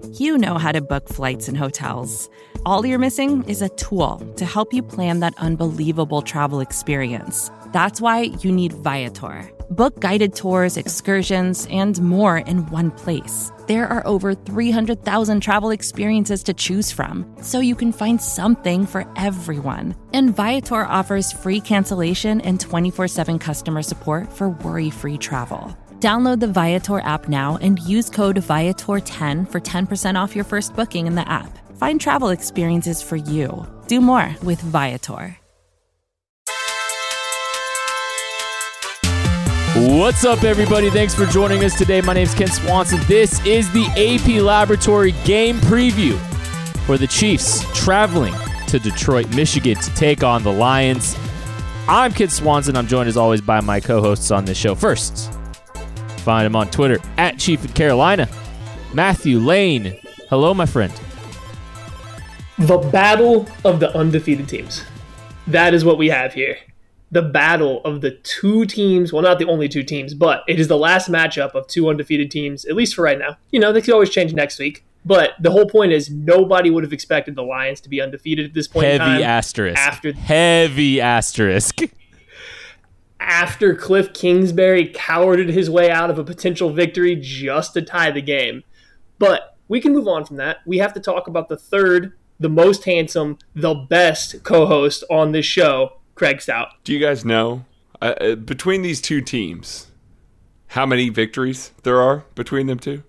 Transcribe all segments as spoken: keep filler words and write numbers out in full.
You know how to book flights and hotels. All you're missing is a tool to help you plan that unbelievable travel experience. That's why you need Viator. Book guided tours, excursions, and more in one place. There are over three hundred thousand travel experiences to choose from, so you can find something for everyone. And Viator offers free cancellation and twenty-four seven customer support for worry-free travel. Download the Viator app now and use code Viator ten for ten percent off your first booking in the app. Find travel experiences for you. Do more with Viator. What's up, everybody? Thanks for joining us today. My name is Kent Swanson. This is the A P Laboratory game preview for the Chiefs traveling to Detroit, Michigan to take on the Lions. I'm Kent Swanson. I'm joined as always by my co-hosts on this show. First, find him on Twitter at Chief in Carolina, Matthew Lane. Hello, my friend. The battle of the undefeated teams. That is what we have here. The battle of the two teams, well, not the only two teams, but it is the last matchup of two undefeated teams, at least for right now. You know, they could always change next week. But the whole point is nobody would have expected the Lions to be undefeated at this point Heavy in time. Heavy asterisk. After, Heavy asterisk. After Cliff Kingsbury cowarded his way out of a potential victory just to tie the game. But we can move on from that. We have to talk about the third, the most handsome, the best co-host on this show, Craig Stout. Do you guys know, uh, between these two teams, how many victories there are between them two?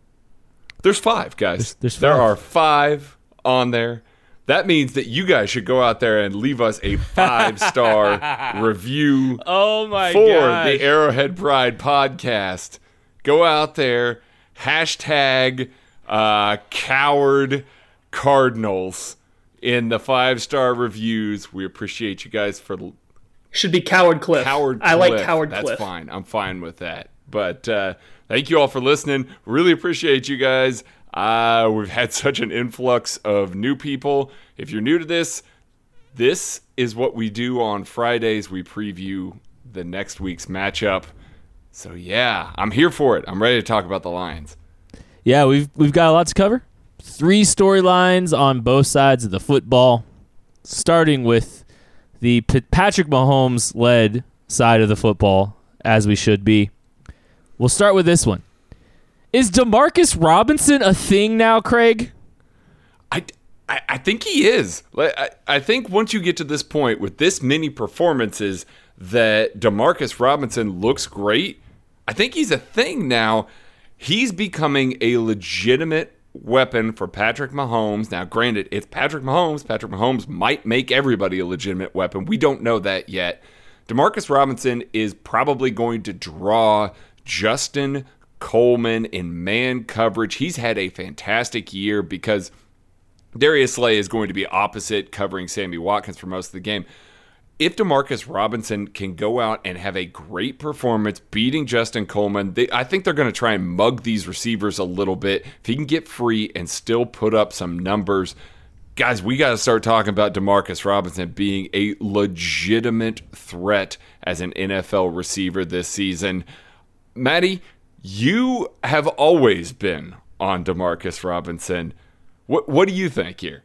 There's five, guys. There's, there's five. There are five on there. That means that you guys should go out there and leave us a five-star review oh my for gosh. the Arrowhead Pride podcast. Go out there, hashtag uh, coward Cardinals in the five-star reviews. We appreciate you guys for... Should be Coward Cliff. Coward I Cliff. like Coward That's Cliff. That's fine. I'm fine with that. But uh, thank you all for listening. Really appreciate you guys. Uh, we've had such an influx of new people. If you're new to this, this is what we do on Fridays. We preview the next week's matchup. So, yeah, I'm here for it. I'm ready to talk about the Lions. Yeah, we've we've got a lot to cover. Three storylines on both sides of the football, starting with the P- Patrick Mahomes-led side of the football, as we should be. We'll start with this one. Is Demarcus Robinson a thing now, Craig? I, I, I think he is. I, I think once you get to this point with this many performances that Demarcus Robinson looks great, I think he's a thing now. He's becoming a legitimate weapon for Patrick Mahomes. Now, granted, it's Patrick Mahomes. Patrick Mahomes might make everybody a legitimate weapon. We don't know that yet. Demarcus Robinson is probably going to draw Justin Coleman in man coverage. He's had a fantastic year because Darius Slay is going to be opposite, covering Sammy Watkins for most of the game. If Demarcus Robinson can go out and have a great performance beating Justin Coleman, they, I think they're going to try and mug these receivers a little bit. If he can get free and still put up some numbers, guys, we got to start talking about Demarcus Robinson being a legitimate threat as an N F L receiver this season. Maddie, you have always been on Demarcus Robinson. What what do you think here?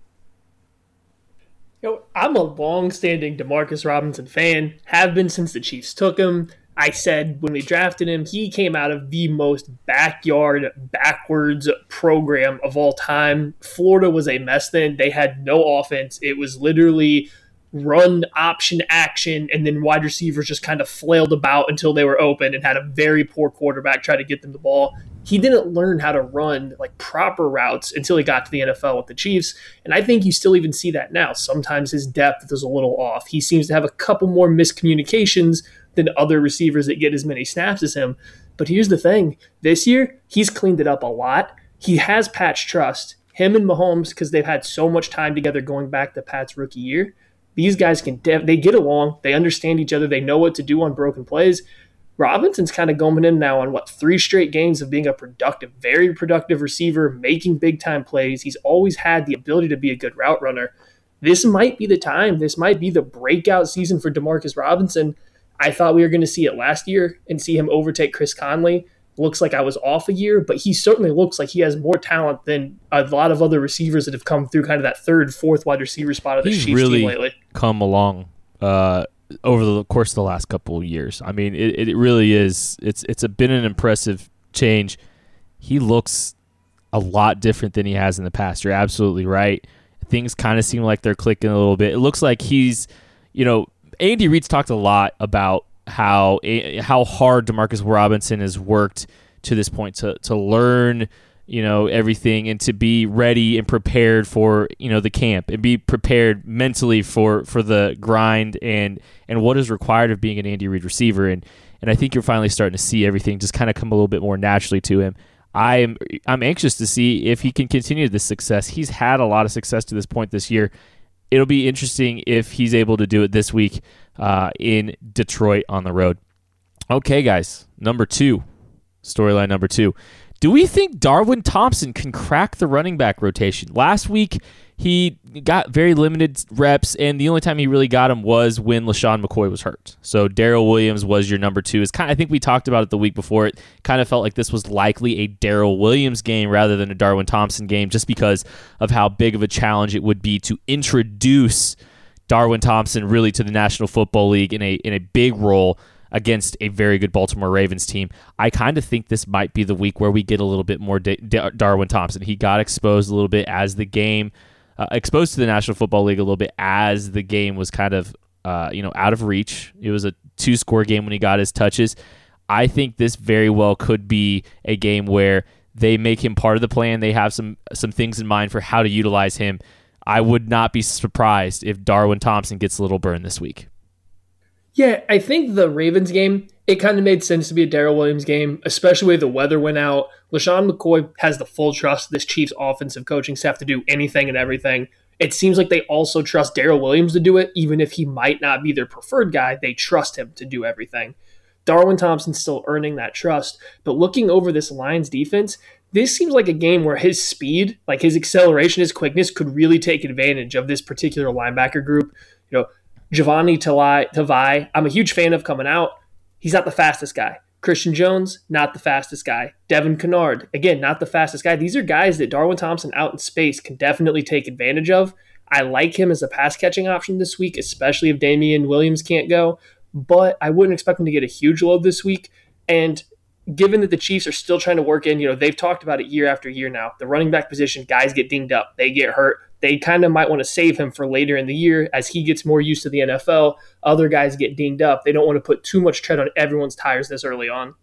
You know, I'm a long-standing Demarcus Robinson fan, have been since the Chiefs took him. I said when we drafted him, he came out of the most backyard, backwards program of all time. Florida was a mess then. They had no offense. It was literally run, option, action, and then wide receivers just kind of flailed about until they were open and had a very poor quarterback try to get them the ball. He didn't learn how to run like proper routes until he got to the N F L with the Chiefs, and I think you still even see that now. Sometimes his depth is a little off. He seems to have a couple more miscommunications than other receivers that get as many snaps as him. But here's the thing. This year, he's cleaned it up a lot. He has Pat's trust. Him and Mahomes, because they've had so much time together going back to Pat's rookie year, these guys can def- they get along. They understand each other. They know what to do on broken plays. Robinson's kind of going in now on, what, three straight games of being a productive, very productive receiver, making big-time plays. He's always had the ability to be a good route runner. This might be the time. This might be the breakout season for Demarcus Robinson. I thought we were going to see it last year and see him overtake Chris Conley. looks like I was off a year, but he certainly looks like he has more talent than a lot of other receivers that have come through kind of that third, fourth wide receiver spot of the He's Chiefs really team lately. come along uh, over the course of the last couple of years. I mean, it, it really is. It's it's a, been an impressive change. He looks a lot different than he has in the past. You're absolutely right. Things kind of seem like they're clicking a little bit. It looks like he's, you know, Andy Reid's talked a lot about how how hard Demarcus Robinson has worked to this point to to learn, you know, everything and to be ready and prepared for, you know, the camp and be prepared mentally for for the grind and and what is required of being an Andy Reid receiver. And and I think you're finally starting to see everything just kind of come a little bit more naturally to him. I'm I'm anxious to see if he can continue this success. He's had a lot of success to this point this year. It'll be interesting if he's able to do it this week uh, in Detroit on the road. Okay, guys, number two, storyline number two. Do we think Darwin Thompson can crack the running back rotation? Last week, he got very limited reps, and the only time he really got them was when LaShawn McCoy was hurt. So Darrell Williams was your number two. It's kind of, I think we talked about it the week before. It kind of felt like this was likely a Darrell Williams game rather than a Darwin Thompson game just because of how big of a challenge it would be to introduce Darwin Thompson really to the National Football League in a in a big role against a very good Baltimore Ravens team. I kind of think this might be the week where we get a little bit more da- da- Darwin Thompson. He got exposed a little bit as the game, uh, exposed to the National Football League a little bit as the game was kind of, uh, you know, out of reach. It was a two-score game when he got his touches. I think this very well could be a game where they make him part of the plan. They have some some things in mind for how to utilize him. I would not be surprised if Darwin Thompson gets a little burn this week. Yeah, I think the Ravens game, it kind of made sense to be a Darrell Williams game, especially when the weather went out. LaShawn McCoy has the full trust of this Chiefs offensive coaching staff to do anything and everything. It seems like they also trust Darrell Williams to do it, even if he might not be their preferred guy. They trust him to do everything. Darwin Thompson's still earning that trust, but looking over this Lions defense, this seems like a game where his speed, like his acceleration, his quickness, could really take advantage of this particular linebacker group. You know, Giovanni Tavai, I'm a huge fan of coming out. He's not the fastest guy. Christian Jones, not the fastest guy. Devin Kennard, again, not the fastest guy. These are guys that Darwin Thompson out in space can definitely take advantage of. I like him as a pass-catching option this week, especially if Damian Williams can't go, but I wouldn't expect him to get a huge load this week. And given that the Chiefs are still trying to work in, you know, they've talked about it year after year now. The running back position, guys get dinged up. They get hurt. They kind of might want to save him for later in the year as he gets more used to the N F L. Other guys get dinged up. They don't want to put too much tread on everyone's tires this early on.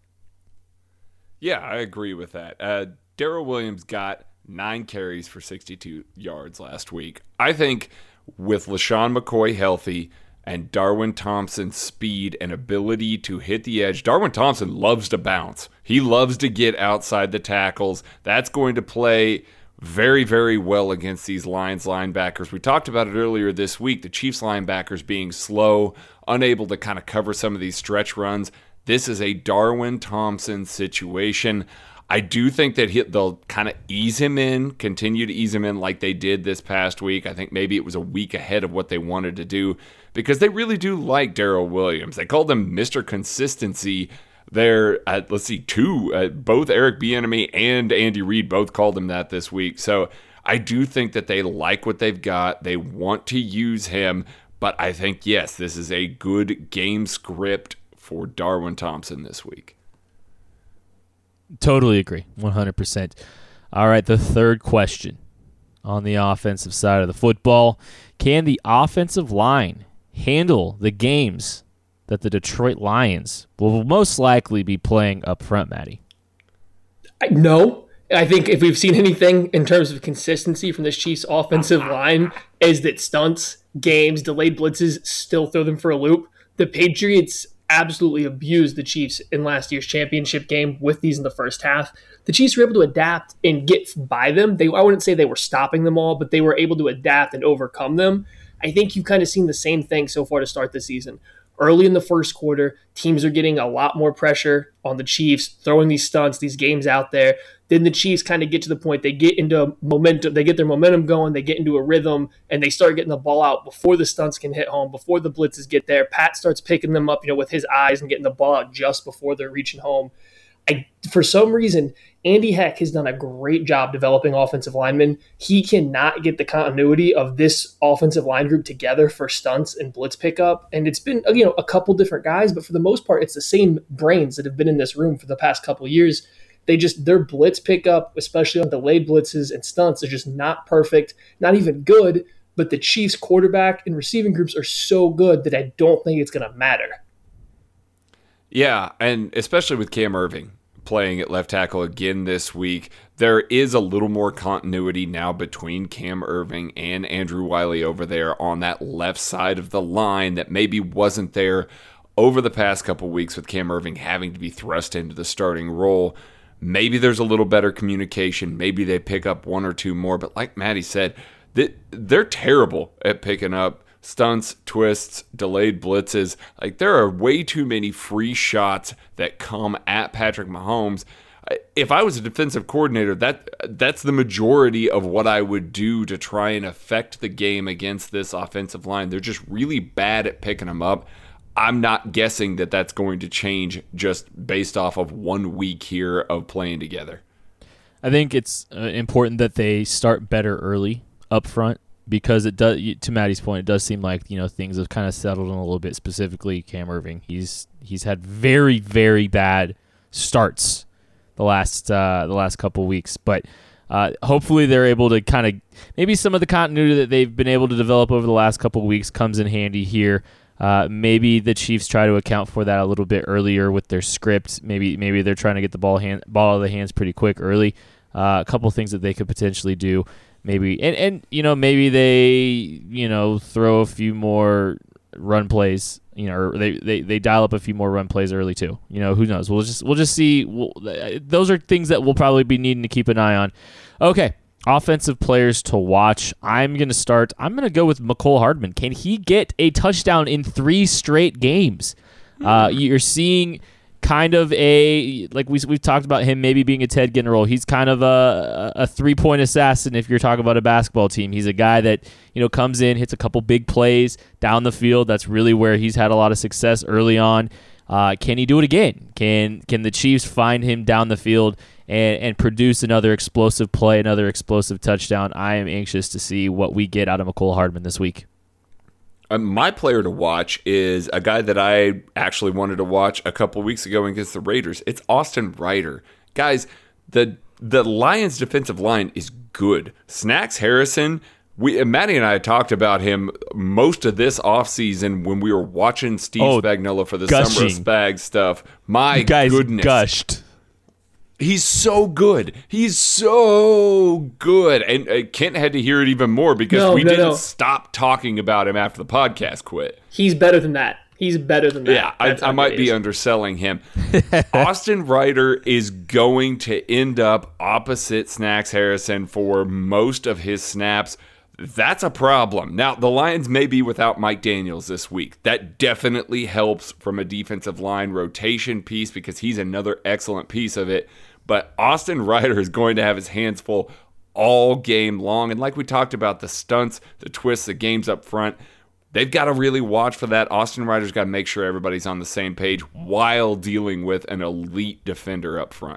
Yeah, I agree with that. Uh, Darrell Williams got nine carries for sixty-two yards last week. I think with LaShawn McCoy healthy and Darwin Thompson's speed and ability to hit the edge, Darwin Thompson loves to bounce. He loves to get outside the tackles. That's going to play very, very well against these Lions linebackers. We talked about it earlier this week, the Chiefs linebackers being slow, unable to kind of cover some of these stretch runs. This is a Darwin Thompson situation. I do think that he, they'll kind of ease him in, continue to ease him in like they did this past week. I think maybe it was a week ahead of what they wanted to do because they really do like Darrell Williams. They called him Mister Consistency there at, let's see, two, uh, both Eric Bieniemy and Andy Reid both called him that this week. So I do think that they like what they've got. They want to use him, but I think, yes, this is a good game script for Darwin Thompson this week. Totally agree, one hundred percent. All right, the third question on the offensive side of the football. Can the offensive line handle the games that the Detroit Lions will most likely be playing up front, Maddie? No. I think if we've seen anything in terms of consistency from this Chiefs offensive line is that stunts, games, delayed blitzes still throw them for a loop. The Patriots absolutely abused the Chiefs in last year's championship game with these in the first half. The Chiefs were able to adapt and get by them. They, I wouldn't say they were stopping them all, but they were able to adapt and overcome them. I think you've kind of seen the same thing so far to start the season. Early in the first quarter, teams are getting a lot more pressure on the Chiefs, throwing these stunts, these games out there. Then the Chiefs kind of get to the point, they get into momentum, they get their momentum going, they get into a rhythm, and they start getting the ball out before the stunts can hit home, before the blitzes get there. Pat starts picking them up, you know, with his eyes and getting the ball out just before they're reaching home. I, for some reason, Andy Heck has done a great job developing offensive linemen. He cannot get the continuity of this offensive line group together for stunts and blitz pickup. And it's been, you know, a couple different guys, but for the most part, it's the same brains that have been in this room for the past couple of years. They just, their blitz pickup, especially on delayed blitzes and stunts, are just not perfect, not even good. But the Chiefs quarterback and receiving groups are so good that I don't think it's going to matter. Yeah, and especially with Cam Erving playing at left tackle again this week, there is a little more continuity now between Cam Erving and Andrew Wiley over there on that left side of the line that maybe wasn't there over the past couple weeks with Cam Erving having to be thrust into the starting role. Maybe there's a little better communication. Maybe they pick up one or two more. But like Maddie said, they're terrible at picking up stunts, twists, delayed blitzes. Like, there are way too many free shots that come at Patrick Mahomes. If I was a defensive coordinator, that that's the majority of what I would do to try and affect the game against this offensive line. They're just really bad at picking them up. I'm not guessing that that's going to change just based off of one week here of playing together. I think it's uh, important that they start better early up front, because it does, to Maddie's point, it does seem like, you know, things have kind of settled in a little bit, specifically Cam Erving. He's he's had very, very bad starts the last uh, the last couple weeks, but uh, hopefully they're able to kind of, maybe some of the continuity that they've been able to develop over the last couple weeks comes in handy here. Uh, maybe the Chiefs try to account for that a little bit earlier with their script. Maybe maybe they're trying to get the ball hand, ball out of the hands pretty quick early. Uh, a couple things that they could potentially do. Maybe and, and you know maybe they you know throw a few more run plays. You know, or they, they, they dial up a few more run plays early too. You know, who knows? We'll just we'll just see. We'll, those are things that we'll probably be needing to keep an eye on. Okay. Offensive players to watch. I'm going to start. I'm going to go with Mecole Hardman. Can he get a touchdown in three straight games? Uh, you're seeing kind of a, like we, we've talked about him maybe being a Ted Ginn role. He's kind of a, a three-point assassin if you're talking about a basketball team. He's a guy that, you know, comes in, hits a couple big plays down the field. That's really where he's had a lot of success early on. Uh, can he do it again? Can can the Chiefs find him down the field and, and produce another explosive play, another explosive touchdown? I am anxious to see what we get out of Mecole Hardman this week. Uh, my player to watch is a guy that I actually wanted to watch a couple weeks ago against the Raiders. It's Austin Reiter. Guys, the the Lions' defensive line is good. Snacks Harrison, we Maddie and I talked about him most of this offseason when we were watching Steve oh, Spagnuolo for the gushing. Summer of Spag stuff. My you guys goodness. gushed. He's so good. He's so good. And uh, Kent had to hear it even more because no, we no, didn't no. stop talking about him after the podcast quit. He's better than that. He's better than that. Yeah, I, I might be underselling him. Austin Reiter is going to end up opposite Snacks Harrison for most of his snaps. That's a problem. Now, the Lions may be without Mike Daniels this week. That definitely helps from a defensive line rotation piece because he's another excellent piece of it. But Austin Reiter is going to have his hands full all game long. And like we talked about, the stunts, the twists, the games up front, they've got to really watch for that. Austin Reiter's got to make sure everybody's on the same page while dealing with an elite defender up front.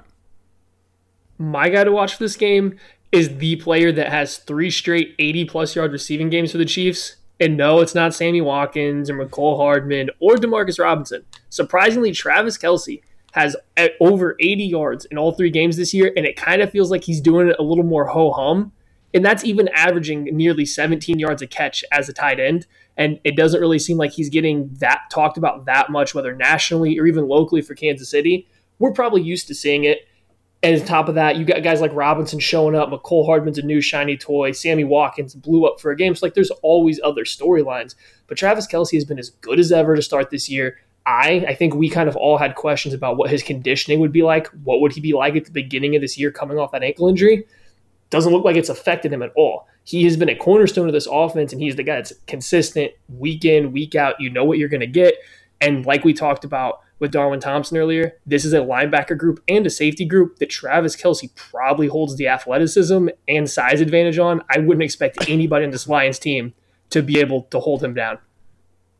My guy to watch for this game is the player that has three straight eighty-plus yard receiving games for the Chiefs. And no, it's not Sammy Watkins or Mecole Hardman or Demarcus Robinson. Surprisingly, Travis Kelce has over eighty yards in all three games this year, and it kind of feels like he's doing it a little more ho-hum. And that's even averaging nearly seventeen yards a catch as a tight end. And it doesn't really seem like he's getting that talked about that much, whether nationally or even locally for Kansas City. We're probably used to seeing it. And on top of that, you got guys like Robinson showing up. Mecole Hardman's a new shiny toy. Sammy Watkins blew up for a game. So, like, there's always other storylines. But Travis Kelce has been as good as ever to start this year. I, I think we kind of all had questions about what his conditioning would be like. What would he be like at the beginning of this year coming off that ankle injury? Doesn't look like it's affected him at all. He has been a cornerstone of this offense, and he's the guy that's consistent week in, week out. You know what you're going to get. And like we talked about with Darwin Thompson earlier, this is a linebacker group and a safety group that Travis Kelce probably holds the athleticism and size advantage on. I wouldn't expect anybody on this Lions team to be able to hold him down.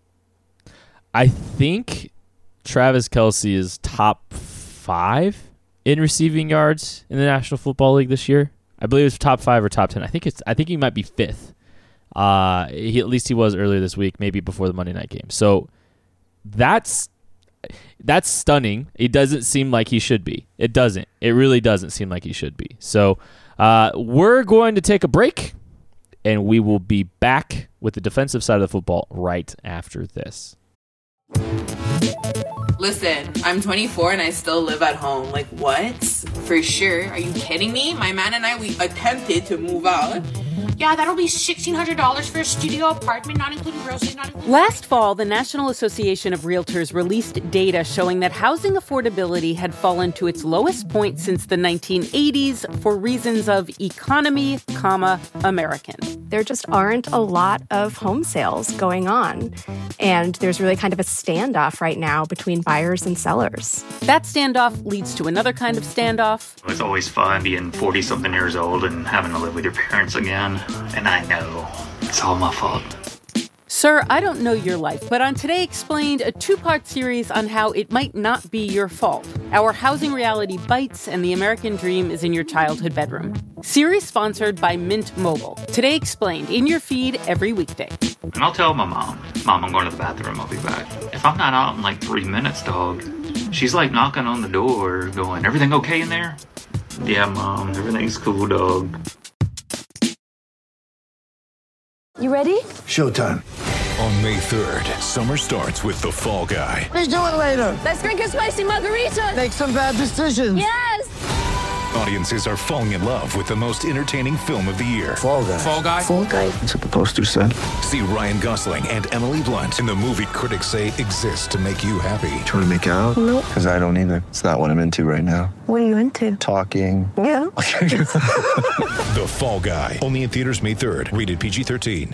I think Travis Kelce is top five in receiving yards in the National Football League this year. I believe it's top five or top ten. I think it's. I think he might be fifth. Uh, he at least he was earlier this week, maybe before the Monday night game. So that's that's stunning. It doesn't seem like he should be. It doesn't. It really doesn't seem like he should be. So uh, we're going to take a break, and we will be back with the defensive side of the football right after this. Listen, I'm twenty-four and I still live at home. Like, what? For sure. Are you kidding me? My man and I, we attempted to move out. Yeah, that'll be sixteen hundred dollars for a studio apartment, not including groceries, not including... Last fall, the National Association of Realtors released data showing that housing affordability had fallen to its lowest point since the nineteen eighties for reasons of economy, comma, American. There just aren't a lot of home sales going on, and there's really kind of a standoff right now between buyers and sellers. That standoff leads to another kind of standoff. It's always fun being forty-something years old and having to live with your parents again. And I know it's all my fault. Sir, I don't know your life, but on Today Explained, a two-part series on how it might not be your fault. Our housing reality bites and the American dream is in your childhood bedroom. Series sponsored by Mint Mobile. Today Explained, in your feed every weekday. And I'll tell my mom, Mom, I'm going to the bathroom, I'll be back. If I'm not out in like three minutes, dog, she's like knocking on the door, going, everything okay in there? Yeah, Mom, everything's cool, dog. You ready? Showtime. On May third, summer starts with The Fall Guy. Let's do it later. Let's drink a spicy margarita. Make some bad decisions. Yes. Audiences are falling in love with the most entertaining film of the year. Fall Guy. Fall Guy. Fall Guy. That's what the poster said. See Ryan Gosling and Emily Blunt in the movie critics say exists to make you happy. Trying to make it out? Nope. Because I don't either. It's not what I'm into right now. What are you into? Talking. Yeah. The Fall Guy. Only in theaters May third. Rated P G thirteen.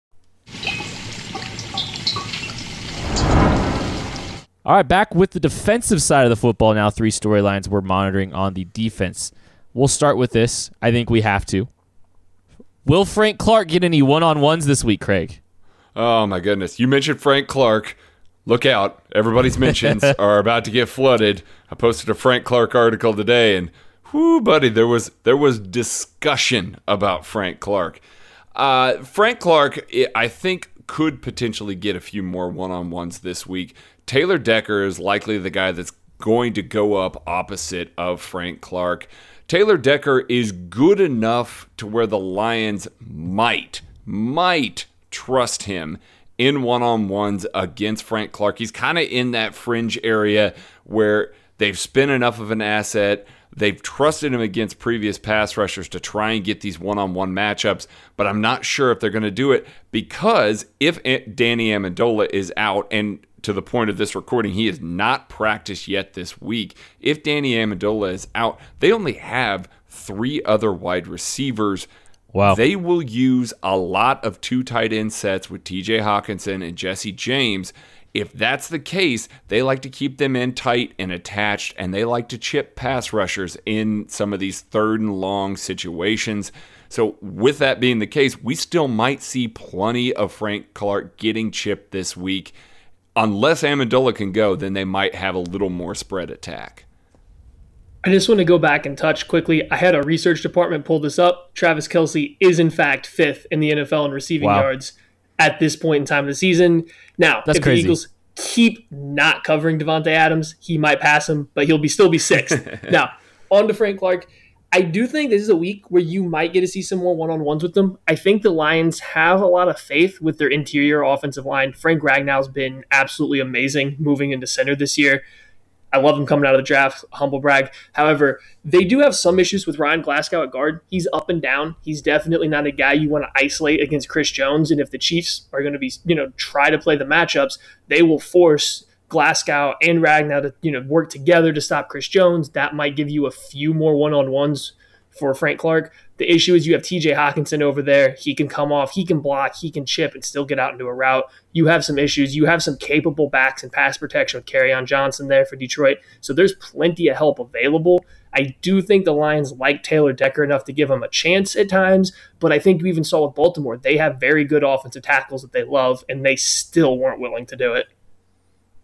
All right, back with the defensive side of the football now. Three storylines we're monitoring on the defense. We'll start with this. I think we have to. Will Frank Clark get any one-on-ones this week, Craig? Oh, my goodness. You mentioned Frank Clark. Look out. Everybody's mentions are about to get flooded. I posted a Frank Clark article today, and whoo, buddy, there was there was discussion about Frank Clark. Uh, Frank Clark, I think, could potentially get a few more one-on-ones this week. Taylor Decker is likely the guy that's going to go up opposite of Frank Clark. Taylor Decker is good enough to where the Lions might, might trust him in one-on-ones against Frank Clark. He's kind of in that fringe area where they've spent enough of an asset. They've trusted him against previous pass rushers to try and get these one-on-one matchups, but I'm not sure if they're going to do it because if Danny Amendola is out, and to the point of this recording, he has not practiced yet this week. If Danny Amendola is out, they only have three other wide receivers. Wow. They will use a lot of two tight end sets with T J Hawkinson and Jesse James. If that's the case, they like to keep them in tight and attached, and they like to chip pass rushers in some of these third and long situations. So with that being the case, we still might see plenty of Frank Clark getting chipped this week. Unless Amendola can go, then they might have a little more spread attack. I just want to go back and touch quickly. I had a research department pull this up. Travis Kelce is, in fact, fifth in the N F L in receiving wow. yards at this point in time of the season. Now, That's if crazy. the Eagles keep not covering Devontae Adams, he might pass him, but he'll be still be sixth. Now, on to Frank Clark. I do think this is a week where you might get to see some more one-on-ones with them. I think the Lions have a lot of faith with their interior offensive line. Frank Ragnow's been absolutely amazing moving into center this year. I love him coming out of the draft, humble brag. However, they do have some issues with Ryan Glasgow at guard. He's up and down. He's definitely not a guy you want to isolate against Chris Jones. And if the Chiefs are going to be, you know, try to play the matchups, they will force Glasgow and Ragnow to, you know, work together to stop Chris Jones. That might give you a few more one-on-ones for Frank Clark. The issue is you have T J Hawkinson over there. He can come off, he can block, he can chip and still get out into a route. You have some issues. You have some capable backs and pass protection with Kerryon Johnson there for Detroit. So there's plenty of help available. I do think the Lions like Taylor Decker enough to give him a chance at times, but I think you even saw with Baltimore, they have very good offensive tackles that they love, and they still weren't willing to do it.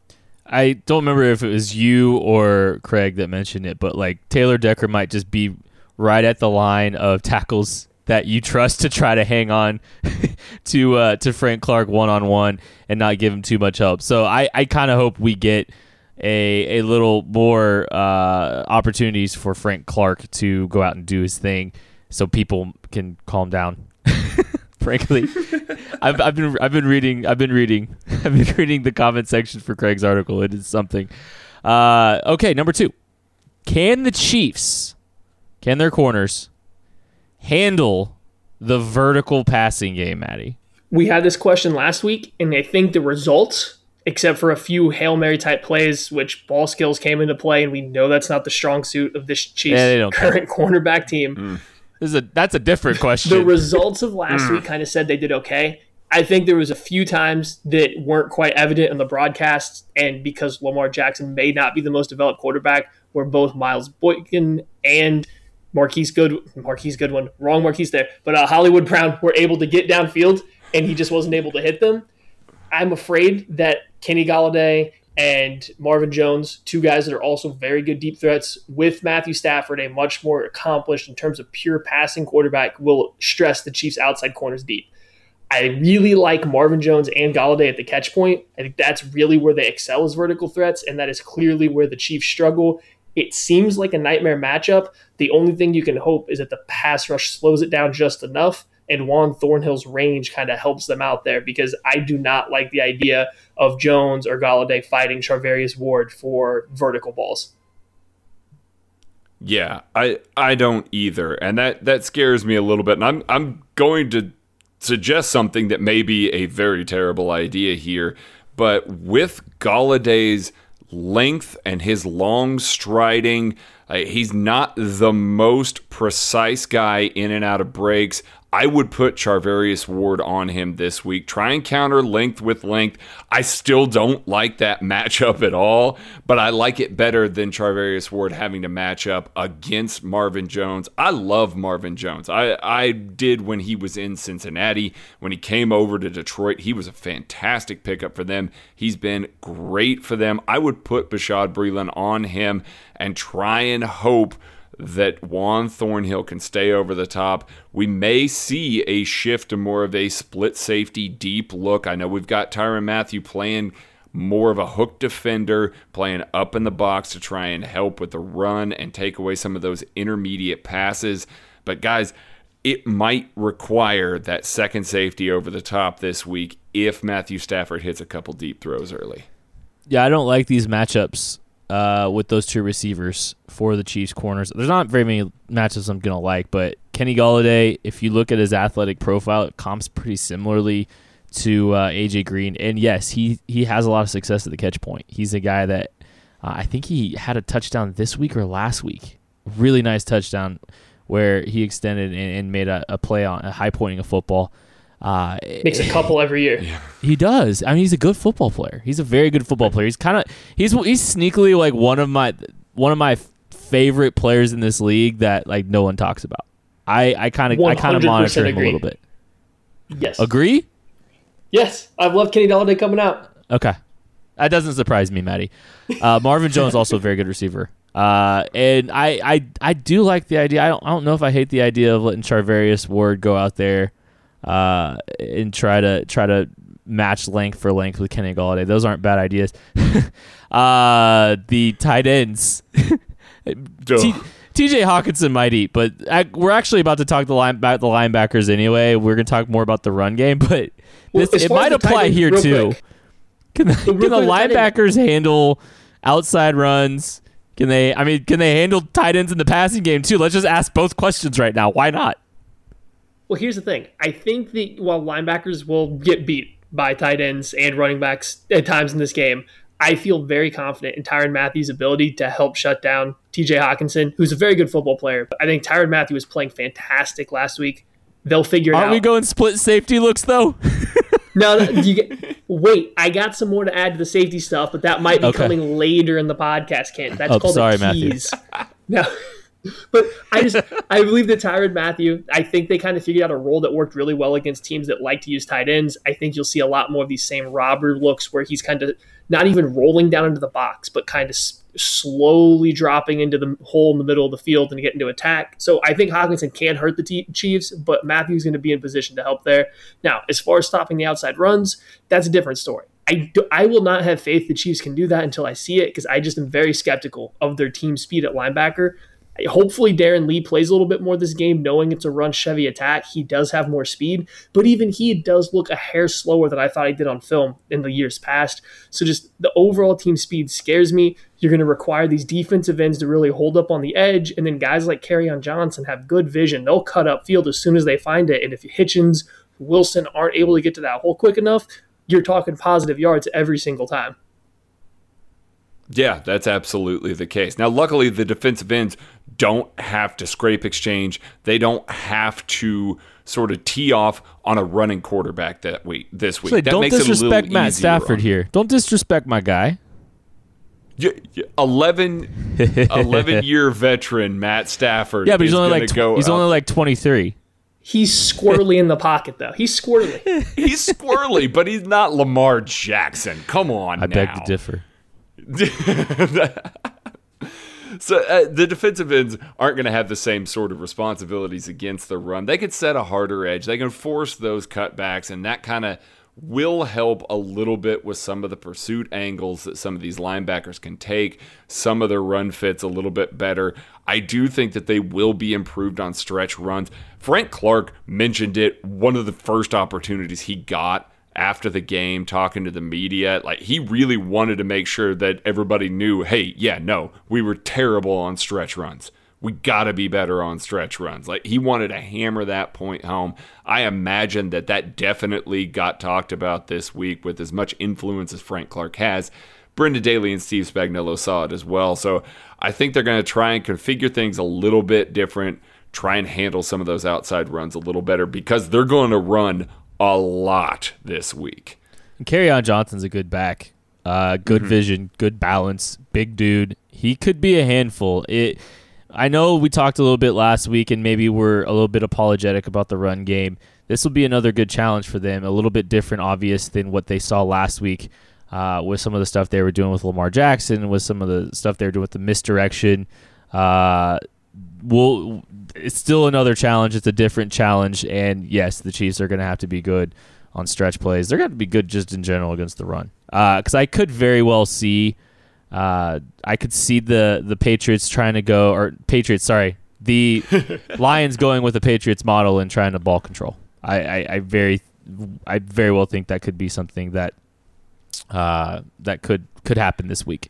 I don't remember if it was you or Craig that mentioned it, but like Taylor Decker might just be right at the line of tackles that you trust to try to hang on to uh, to Frank Clark one-on-one and not give him too much help. So I, I kind of hope we get a a little more uh, opportunities for Frank Clark to go out and do his thing so people can calm down. Frankly, I've I've been I've been reading I've been reading I've been reading the comment section for Craig's article. It is something. Uh, okay, number two. Can the Chiefs, can their corners handle the vertical passing game, Maddie? We had this question last week, and I think the results, except for a few Hail Mary type plays, which ball skills came into play, and we know that's not the strong suit of this Chiefs yeah, current cornerback team. Mm. This is a, that's a different question. The results of last week kind of said they did okay. I think there was a few times that weren't quite evident in the broadcasts, and because Lamar Jackson may not be the most developed quarterback, where both Miles Boykin and Marquise Good, Marquise Goodwin, wrong Marquise there, but uh, Hollywood Brown were able to get downfield, and he just wasn't able to hit them. I'm afraid that Kenny Golladay and Marvin Jones, two guys that are also very good deep threats, with Matthew Stafford, a much more accomplished in terms of pure passing quarterback, will stress the Chiefs' outside corners deep. I really like Marvin Jones and Golladay at the catch point. I think that's really where they excel as vertical threats, and that is clearly where the Chiefs struggle. It seems like a nightmare matchup. The only thing you can hope is that the pass rush slows it down just enough, and Juan Thornhill's range kind of helps them out there, because I do not like the idea of Jones or Golladay fighting Charvarius Ward for vertical balls. Yeah, I I don't either, and that, that scares me a little bit. And I'm I'm going to suggest something that may be a very terrible idea here, but with Galladay's length and his long striding, uh, he's not the most precise guy in and out of breaks. I would put Charvarius Ward on him this week. Try and counter length with length. I still don't like that matchup at all, but I like it better than Charvarius Ward having to match up against Marvin Jones. I love Marvin Jones. I, I did when he was in Cincinnati. When he came over to Detroit, he was a fantastic pickup for them. He's been great for them. I would put Bashaud Breeland on him and try and hope that Juan Thornhill can stay over the top. We may see a shift to more of a split safety deep look. I know we've got Tyrann Mathieu playing more of a hook defender, playing up in the box to try and help with the run and take away some of those intermediate passes. But guys, it might require that second safety over the top this week if Matthew Stafford hits a couple deep throws early. Yeah, I don't like these matchups Uh, with those two receivers for the Chiefs corners. There's not very many matchups I'm going to like, but Kenny Golladay, if you look at his athletic profile, it comps pretty similarly to uh, A J Green. And yes, he, he has a lot of success at the catch point. He's a guy that uh, I think he had a touchdown this week or last week. Really nice touchdown where he extended and, and made a, a play on a high pointing a football. Uh, Makes a couple every year. Yeah. He does. I mean, he's a good football player. He's a very good football player. He's kind of he's he's sneakily like one of my one of my favorite players in this league that like no one talks about. I I kind of I kind of monitor him agree. a little bit. Yes. Agree? Yes. I've loved Kenny Golladay coming out. Okay. That doesn't surprise me, Maddie. Uh, Marvin Jones also a very good receiver. Uh, and I, I I do like the idea. I don't I don't know if I hate the idea of letting Charvarius Ward go out there Uh, and try to try to match length for length with Kenny Golladay. Those aren't bad ideas. uh, the tight ends, T- T.J. Hawkinson might eat, but I, we're actually about to talk the line about the linebackers anyway. We're going to talk more about the run game, but this, well, it might apply here too. Quick. Can the, so can the linebackers handle outside runs? Can they? I mean, can they handle tight ends in the passing game too? Let's just ask both questions right now. Why not? Well, here's the thing. I think that while linebackers will get beat by tight ends and running backs at times in this game, I feel very confident in Tyrann Mathieu's ability to help shut down T J. Hawkinson, who's a very good football player. I think Tyrann Mathieu was playing fantastic last week. They'll figure it Aren't out. Aren't we going split safety looks, though? No, you get, wait. I got some more to add to the safety stuff, but that might be okay. coming later in the podcast, Kent. That's oh, called sorry, the keys. No. But I just I believe that Tyrann Mathieu, I think they kind of figured out a role that worked really well against teams that like to use tight ends. I think you'll see a lot more of these same robber looks where he's kind of not even rolling down into the box, but kind of slowly dropping into the hole in the middle of the field and getting to attack. So I think Hockenson can hurt the T- Chiefs, but Matthews going to be in position to help there. Now, as far as stopping the outside runs, that's a different story. I, do, I will not have faith the Chiefs can do that until I see it, because I just am very skeptical of their team speed at linebacker. Hopefully Darren Lee plays a little bit more this game, knowing it's a run Chevy attack. He does have more speed, but even he does look a hair slower than I thought he did on film in the years past. So just the overall team speed scares me. You're going to require these defensive ends to really hold up on the edge, and then guys like Kerryon Johnson have good vision. They'll cut up field as soon as they find it, and if Hitchens, Wilson aren't able to get to that hole quick enough, you're talking positive yards every single time. Yeah, that's absolutely the case. Now, luckily, the defensive ends don't have to scrape exchange. They don't have to sort of tee off on a running quarterback that week. This week, so that don't makes disrespect it a Matt Stafford on. here. Don't disrespect my guy. Yeah, yeah, eleven, eleven year veteran Matt Stafford. Yeah, but he's is only like go he's out. only like twenty-three. He's squirrely in the pocket, though. He's squirrely. He's squirrely, but he's not Lamar Jackson. Come on, I now. beg to differ. So uh, the defensive ends aren't going to have the same sort of responsibilities against the run. They can set a harder edge. They can force those cutbacks, and that kind of will help a little bit with some of the pursuit angles that some of these linebackers can take. Some of their run fits a little bit better. I do think that they will be improved on stretch runs. Frank Clark mentioned it one of the first opportunities he got after the game, talking to the media. Like, he really wanted to make sure that everybody knew, hey, yeah, no, we were terrible on stretch runs. We got to be better on stretch runs. Like, he wanted to hammer that point home. I imagine that that definitely got talked about this week with as much influence as Frank Clark has. Brendan Daly and Steve Spagnuolo saw it as well. So I think they're going to try and configure things a little bit different, try and handle some of those outside runs a little better, because they're going to run a lot this week. And Kerryon Johnson's a good back. Uh, good mm-hmm. vision, good balance, big dude. He could be a handful. It. I know we talked a little bit last week, and maybe we're a little bit apologetic about the run game. This will be another good challenge for them, a little bit different, obvious, than what they saw last week uh, with some of the stuff they were doing with Lamar Jackson, with some of the stuff they were doing with the misdirection. Uh, we'll, it's still another challenge. It's a different challenge, and yes, the Chiefs are going to have to be good on stretch plays. They're going to be good just in general against the run. Because uh, I could very well see Uh, I could see the, the Patriots trying to go, or Patriots, sorry, the Lions going with the Patriots model and trying to ball control. I, I, I very, I very well think that could be something that, uh, that could could happen this week.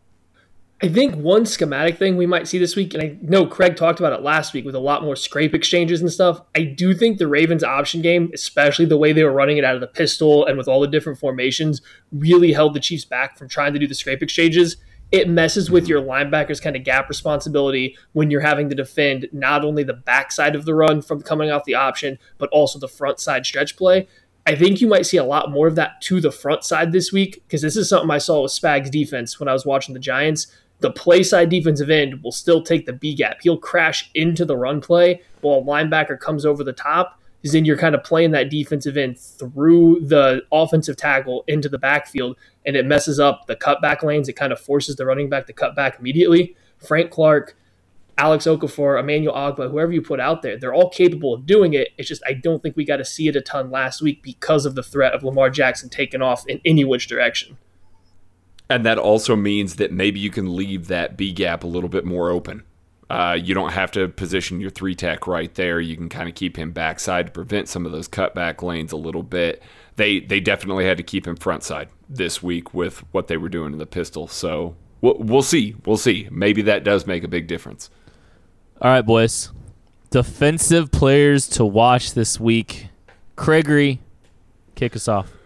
I think one schematic thing we might see this week, and I know Craig talked about it last week with a lot more scrape exchanges and stuff. I do think the Ravens option game, especially the way they were running it out of the pistol and with all the different formations, really held the Chiefs back from trying to do the scrape exchanges. It messes with your linebackers' kind of gap responsibility when you're having to defend not only the backside of the run from coming off the option, but also the front side stretch play. I think you might see a lot more of that to the front side this week, because this is something I saw with Spags' defense when I was watching the Giants. The play side defensive end will still take the B gap. He'll crash into the run play while a linebacker comes over the top. Because then you're kind of playing that defensive end through the offensive tackle into the backfield, and it messes up the cutback lanes. It kind of forces the running back to cut back immediately. Frank Clark, Alex Okafor, Emmanuel Ogbah, whoever you put out there, they're all capable of doing it. It's just I don't think we got to see it a ton last week because of the threat of Lamar Jackson taking off in any which direction. And that also means that maybe you can leave that B gap a little bit more open. Uh, you don't have to position your three tech right there. You can kind of keep him backside to prevent some of those cutback lanes a little bit. They they definitely had to keep him front side this week with what they were doing in the pistol. So we'll, we'll see. We'll see. Maybe that does make a big difference. All right, boys. Defensive players to watch this week. Craigery, kick us off.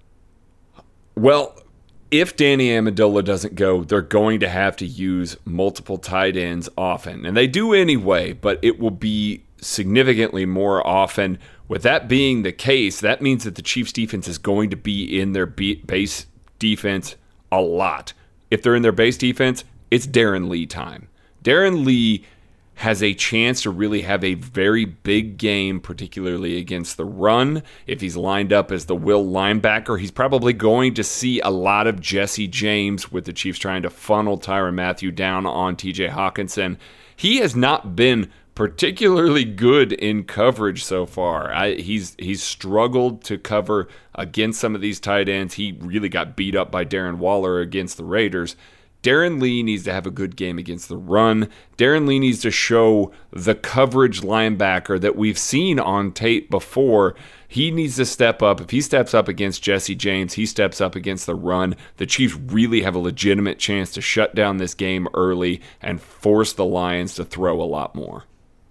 Well, if Danny Amendola doesn't go, they're going to have to use multiple tight ends often. And they do anyway, but it will be significantly more often. With that being the case, that means that the Chiefs defense is going to be in their base defense a lot. If they're in their base defense, it's Darren Lee time. Darren Lee has a chance to really have a very big game, particularly against the run. If he's lined up as the will linebacker, he's probably going to see a lot of Jesse James with the Chiefs trying to funnel Tyrann Mathieu down on T J Hockenson. He has not been particularly good in coverage so far. I, he's he's struggled to cover against some of these tight ends. He really got beat up by Darren Waller against the Raiders. Darren Lee needs to have a good game against the run. Darren Lee needs to show the coverage linebacker that we've seen on tape before. He needs to step up. If he steps up against Jesse James, he steps up against the run. The Chiefs really have a legitimate chance to shut down this game early and force the Lions to throw a lot more.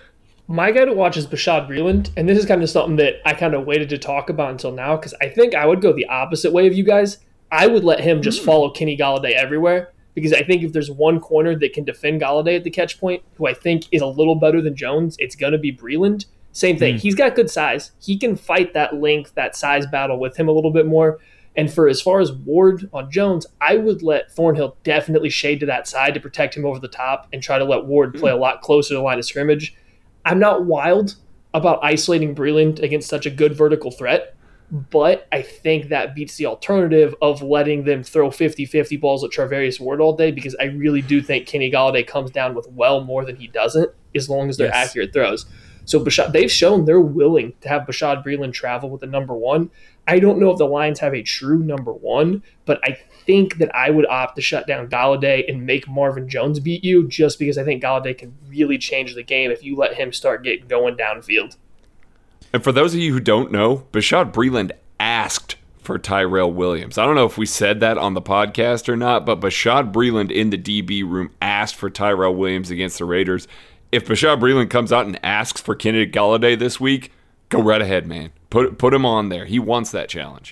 My guy to watch is Bashaud Breeland, and this is kind of something that I kind of waited to talk about until now because I think I would go the opposite way of you guys. I would let him just follow Kenny Golladay everywhere. Because I think if there's one corner that can defend Golladay at the catch point, who I think is a little better than Jones, it's going to be Breeland. Same thing. Mm. He's got good size. He can fight that length, that size battle with him a little bit more. And for as far as Ward on Jones, I would let Thornhill definitely shade to that side to protect him over the top and try to let Ward play a lot closer to the line of scrimmage. I'm not wild about isolating Breeland against such a good vertical threat. But I think that beats the alternative of letting them throw fifty-fifty balls at Charvarius Ward all day because I really do think Kenny Golladay comes down with well more than he doesn't as long as they're yes. accurate throws. So Bashaud, they've shown they're willing to have Bashaud Breeland travel with the number one. I don't know if the Lions have a true number one, but I think that I would opt to shut down Golladay and make Marvin Jones beat you just because I think Golladay can really change the game if you let him start getting going downfield. And for those of you who don't know, Bashaud Breeland asked for Tyrell Williams. I don't know if we said that on the podcast or not, but Bashaud Breeland in the D B room asked for Tyrell Williams against the Raiders. If Bashaud Breeland comes out and asks for Kenny Golladay this week, go right ahead, man. Put put him on there. He wants that challenge.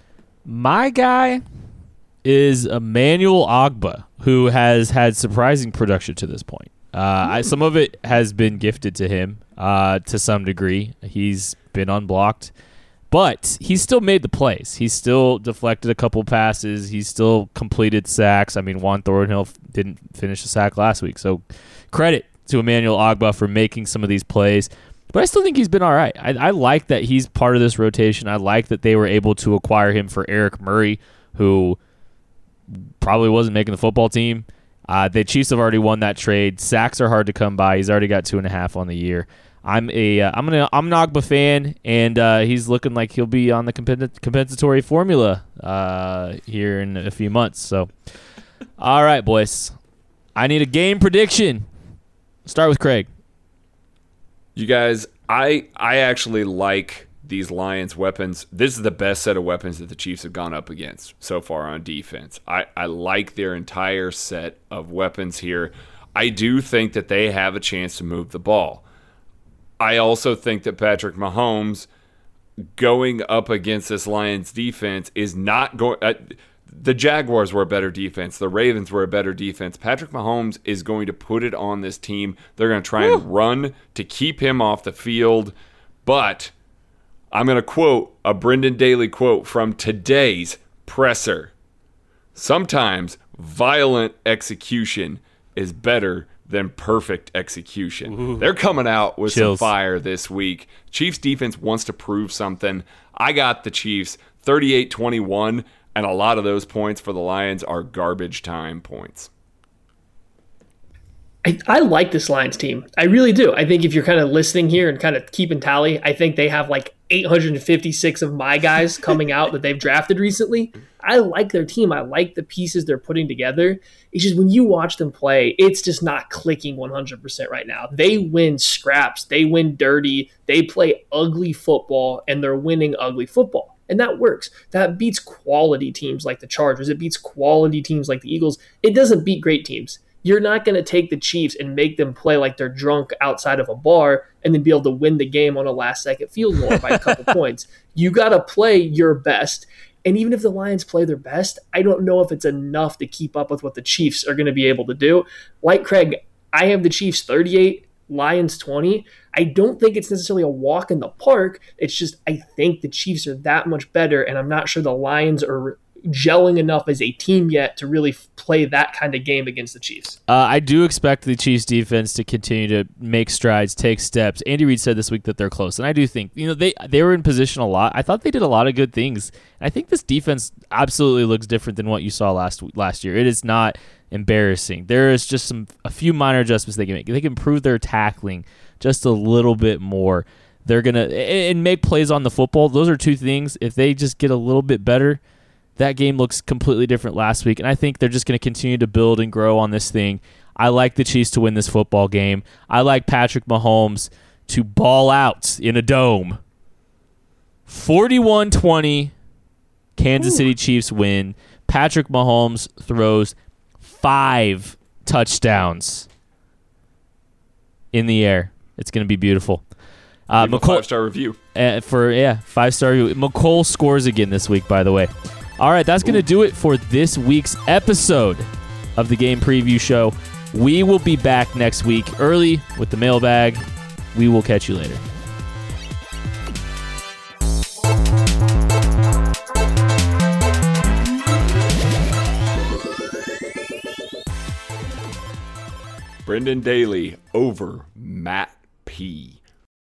My guy is Emmanuel Ogbah, who has had surprising production to this point. Uh, I, some of it has been gifted to him uh, to some degree. He's been unblocked, but he's still made the plays. He's still deflected a couple passes. He's still completed sacks. I mean, Juan Thornhill didn't finish the sack last week, so credit to Emmanuel Ogbah for making some of these plays. But I still think he's been all right. I, I like that he's part of this rotation. I like that they were able to acquire him for Eric Murray, who probably wasn't making the football team. Uh, the Chiefs have already won that trade. Sacks are hard to come by. He's already got two and a half on the year. I'm a uh, I'm an I'm an Ogbah fan, and uh, he's looking like he'll be on the compens- compensatory formula uh, here in a few months. So, all right, boys, I need a game prediction. Start with Craig. You guys, I I actually like these Lions weapons. This is the best set of weapons that the Chiefs have gone up against so far on defense. I, I like their entire set of weapons here. I do think that they have a chance to move the ball. I also think that Patrick Mahomes going up against this Lions defense is not going... Uh, the Jaguars were a better defense. The Ravens were a better defense. Patrick Mahomes is going to put it on this team. They're going to try Woo. and run to keep him off the field. But I'm going to quote a Brendan Daly quote from today's presser. Sometimes violent execution is better than perfect execution. Ooh. They're coming out with Chills. some fire this week. Chiefs defense wants to prove something. I got the Chiefs thirty-eight twenty-one, and a lot of those points for the Lions are garbage time points. I, I like this Lions team. I really do. I think if you're kind of listening here and kind of keeping tally, I think they have like eight hundred fifty-six of my guys coming out that they've drafted recently. I like their team. I like the pieces they're putting together. It's just when you watch them play, it's just not clicking one hundred percent right now. They win scraps. They win dirty. They play ugly football, and they're winning ugly football. And that works. That beats quality teams like the Chargers. It beats quality teams like the Eagles. It doesn't beat great teams. You're not going to take the Chiefs and make them play like they're drunk outside of a bar and then be able to win the game on a last-second field goal by a couple points. You got to play your best. And even if the Lions play their best, I don't know if it's enough to keep up with what the Chiefs are going to be able to do. Like Craig, I have the Chiefs thirty-eight, Lions twenty. I don't think it's necessarily a walk in the park. It's just I think the Chiefs are that much better, and I'm not sure the Lions are gelling enough as a team yet to really f- play that kind of game against the Chiefs. Uh, I do expect the Chiefs defense to continue to make strides, take steps. Andy Reid said this week that they're close, and I do think, you know, they they were in position a lot. I thought they did a lot of good things. I think this defense absolutely looks different than what you saw last last year. It is not embarrassing. There is just some a few minor adjustments they can make. They can improve their tackling just a little bit more. They're going to and make plays on the football. Those are two things. If they just get a little bit better, that game looks completely different last week. And I think they're just going to continue to build and grow on this thing. I like the Chiefs to win this football game. I like Patrick Mahomes to ball out in a dome. forty-one twenty, Kansas Ooh. City Chiefs win. Patrick Mahomes throws five touchdowns in the air. It's going to be beautiful. Uh, McCole, five-star review. Uh, for, yeah, five-star review. McCole scores again this week, by the way. All right, that's going to do it for this week's episode of the Game Preview Show. We will be back next week early with the mailbag. We will catch you later. Brendan Daly over Matt P.